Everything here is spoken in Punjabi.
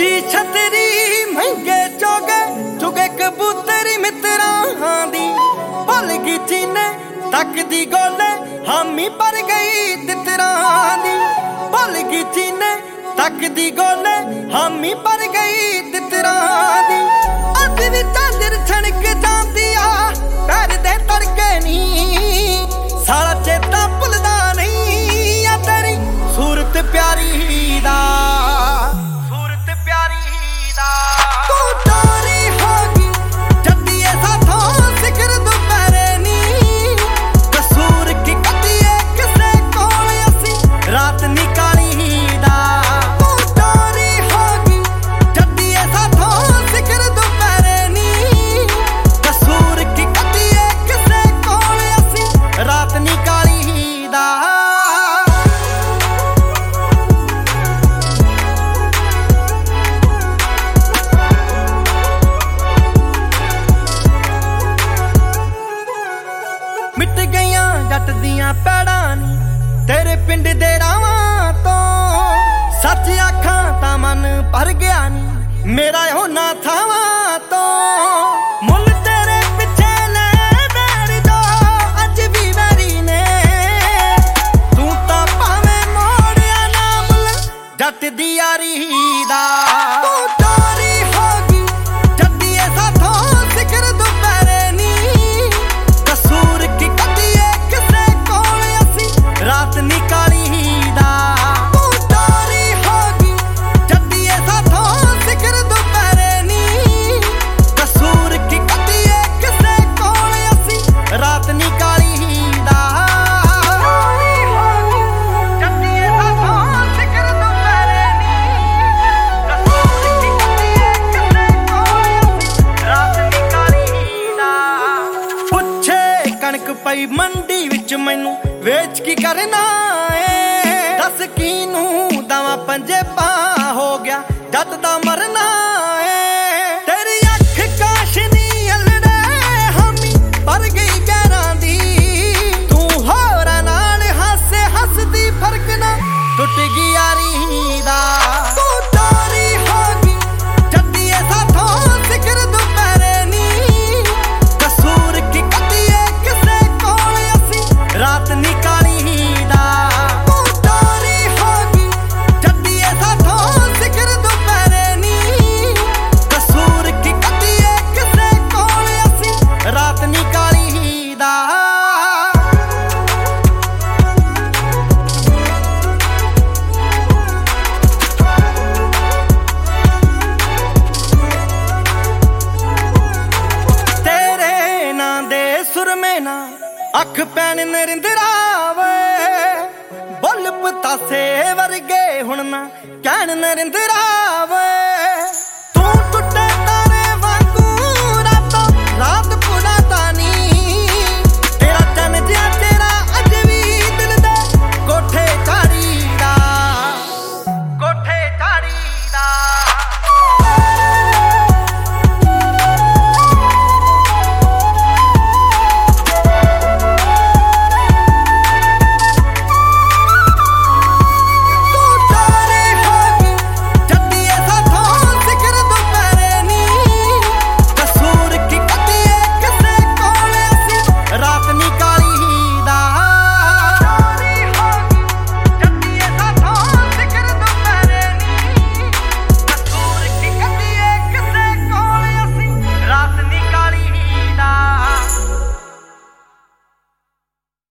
ਉੱਚੀ ਛਤਰੀ ਮਹਿੰਗੇ ਚੋਗੇ ਚੁਗੇ ਕਬੂਤਰੀ ਮਿੱਤਰਾਂ ਦੀ ਭੁੱਲ ਗਈ ਚੀਨੇ ਤੱਕ ਦੀ ਗੋਲੇ ਹਾਮੀ ਪਰ ਗਈ ਤਿੱਤਰਾਂ ਦੀ ਭੁੱਲ ਗਈ ਚੀਨੇ ਤੱਕ ਦੀ ਗੋਲੇ ਹਾਮੀ ਪਰ ਗਈ ਤਿੱਤਰਾਂ ਦੀ ਅੱਜ ਵੀ ਚਾਂਦਰ ਛਣਕ ਜਾਂਦੀ ਆ ਪੈਰ ਦੇ ਤੜਕੇ ਨੀ ਸਾਲਾ ਚੇਤਾ ਭੁੱਲਦਾ ਨਹੀਂ ਆ ਤੇਰੀ ਸੂਰਤ ਪਿਆਰੀ ਦਾ ਤੂੰ ਤਾਰੀ ਹੋ ਗਈ ਜੱਦੀਏ ਸਾਥੋਂ ਸਿਖਰ ਦੁਪਹਿਰੇ ਨੀ ਕਸੂਰ ਕੀ ਕੱਢੀਏ ਕਿਸੇ ਕੋਲ ਅਸੀਂ ਰਾਤ ਨਿਕਾਲੀ ਦਾ ਤੂੰ ਤਾਰੀ ਹੋ ਗਈ ਜੱਦੀਏ ਸਾਥੋਂ ਸਿਖਰ ਦੁਪਹਿਰੇ ਨੀ ਕਸੂਰ ਕੀ ਕੱਢੀਏ ਕਿਸੇ ਕੋਲ ਅਸੀਂ ਰਾਤ ਨਿਕਾਲੀ ਦਾ ਮਿਟ ਗਈਆਂ ਜੱਟ ਦੀਆਂ ਪੈੜਾਂ ਨੀ ਤੇਰੇ ਪਿੰਡ ਦੇ ਰਾਵਾਂ ਤੋਂ ਸੱਚ ਆਖਾਂ ਤਾਂ ਮਨ ਭਰ ਗਿਆ ਨੀ ਮੇਰਾ ਉਹਨਾਂ ਥਾਵਾਂ ਤੋਂ ਮੁੱਲ ਤੇਰੇ ਪਿੱਛੇ ਲੈ ਬੈਰ ਜੋ ਅੱਜ ਵੀ ਮੇਰੀ ਨੇ ਤੂੰ ਤਾਂ ਭਾਵੇਂ ਮੋੜਿਆ ਨਾ ਮੁੱਲ ਜੱਟ ਦੀ ਯਾਰੀ ਦਾ ਤੂੰ ਤਾਰੀ ਹੋ ਗਈ ਜੱਦੀਏ ਸਾਥੋਂ ਸਿਖਰ ਦੁਪਹਿਰੇ ਨੀ ਕਸੂਰ ਕੀ ਕੱਢੀਏ ਕਿਸੇ ਕੋਲ ਅਸੀਂ ਰਾਤ ਨਿਕਾਲੀ ਦਾ ਤੂੰ ਤਾਰੀ ਹੋ ਗਈ ਜੱਦੀਏ ਸਾਥੋਂ ਸਿਖਰ ਦੁਪਹਿਰੇ ਨੀ ਕਸੂਰ ਕੀ ਕੱਢੀਏ ਕਿਸੇ ਕੋਲ ਅਸੀਂ ਰਾਤ ਨਿਕਾਲੀ ਦਾ ਜੱਦੀਏ ਸਾਥੋਂ ਸਿਖਰ ਦੁਪਹਿਰੇ ਨੀ ਕਸੂਰ ਕੀ ਕੱਢੀਏ ਕਿਸੇ ਕੋਲ ਅਸੀਂ ਰਾਤ ਨਿਕਾਲੀ ਦਾ ਪੁੱਛੇ ਕਣਕ ਪਈ ਮੰਡੀ ਵਿੱਚ ਮੈਨੂੰ ਵੇਚ ਕੀ ਕਰਨਾ ਏ ਦੱਸ ਕਿਨੂੰ ਦਵਾਂ ਪੰਜੇਬਾਂ ਹੋ ਗਿਆ ਜੱਟ ਦਾ ਮਰਨਾ ਏ ਤੇਰੀ ਅੱਖ ਕਾਸ਼ਨੀ ਅਲੜੇ ਹਾਮੀ ਪਰ ਗਈ ਗੈਰਾਂ ਦੀ ਤੂੰ ਹੋਰਾਂ ਨਾਲ ਹਾਸੇ ਹੱਸਦੀ ਫਰਕ ਨਾ ਟੁੱਟ ਗਈ ਯਾਰੀ ਦਾ ਤੂੰ ਤਾਰੀ ਹੋ ਗਈ ਜੱਦੀਏ ਸਾਥੋਂ ਸਿਖਰ ਦੁਪਹਿਰੇ ਨੀ ਕਸੂਰ ਕੀ ਕੱਢੀਏ ਕਿਸੇ ਕੋਲ ਅਸੀਂ ਰਾਤ ਨਿਕਾਲੀ ਦਾ ਤੂੰ ਤਾਰੀ ਹੋ ਗਈ ਜੱਦੀਏ ਸਾਥੋਂ ਸਿਖਰ ਦੁਪਹਿਰੇ ਨੀ ਕਸੂਰ ਕੀ ਕੱਢੀਏ ਕਿਸੇ ਕੋਲ ਅਸੀਂ ਰਾਤ ਨਿਕਾਲੀ ਦਾ ਤੇਰੇ ਨਾਂ ਦੇ ਸੁਰਮੇ ਨਾ ਅੱਖ ਪੈਣ ਨਰਿੰਦਰਾ ਵੇ ਬੁੱਲ ਪਤਾਸੇ ਵਰਗੇ ਹੁਣ ਨਾ ਕਹਿਣ ਨਰਿੰਦਰਾ ਵੇ